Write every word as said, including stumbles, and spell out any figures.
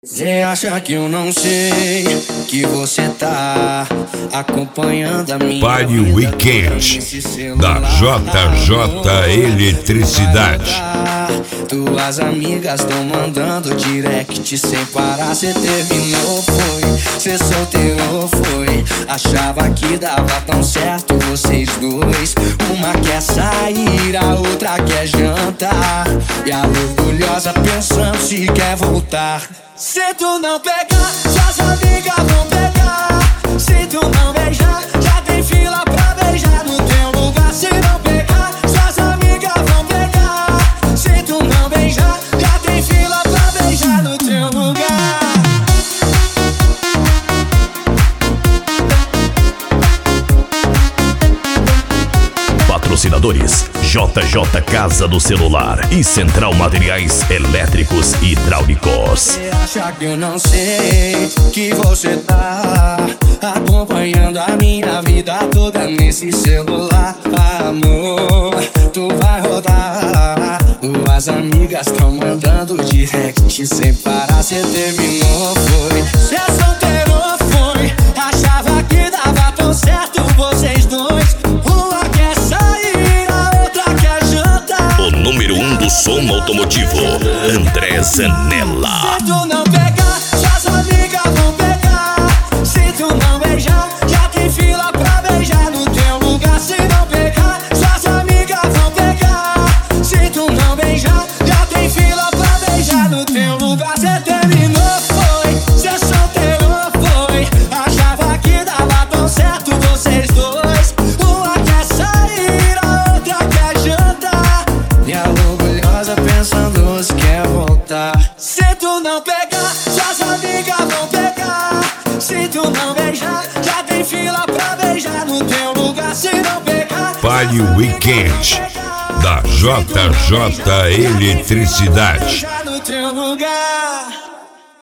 Cê acha que eu não sei que você tá acompanhando a minha Party Weekend da J J Eletricidade. Tuas amigas tão mandando direct sem parar. Cê terminou, foi? Cê solteirou, foi? Achava que dava tão certo vocês dois. Uma quer sair, a outra quer jantar, e a orgulhosa pensando se quer voltar. Se tu não pegar, suas amigas vão pegar. Se tu não beijar, já tem fila pra beijar no teu lugar. Se não pegar, suas amigas vão pegar. Se tu não beijar, já tem fila pra beijar no teu lugar. Patrocinadores: J J Casa do Celular e Central Materiais Elétricos e Hidráulicos. Você acha que eu não sei que você tá acompanhando a minha vida toda nesse celular? Amor, tu vai rodar. Tuas amigas tão mandando direct sem parar. Cê terminou, foi? Cê solteirou, foi? Achava que dava tão certo vocês dois. Uma quer sair, a outra quer jantar. O número um do som automotivo, André Zanella. Se tu não pegar, suas amigas vão pegar. Se tu não beijar, já tem fila pra beijar no teu lugar. Se não pegar, suas amigas vão pegar. Se tu não beijar, já tem fila pra beijar no teu lugar. Cê terminou, foi? Cê solteirou, foi? Achava que dava tão certo vocês dois. Uma quer sair, a outra quer jantar, e a orgulhosa pensando se quer voltar. Se tu não pegar, suas amigas vão pegar. Se tu não beijar, já tem fila pra beijar no teu lugar. Se não pegar, Party Weekend da J J Eletricidade. beijar no teu lugar.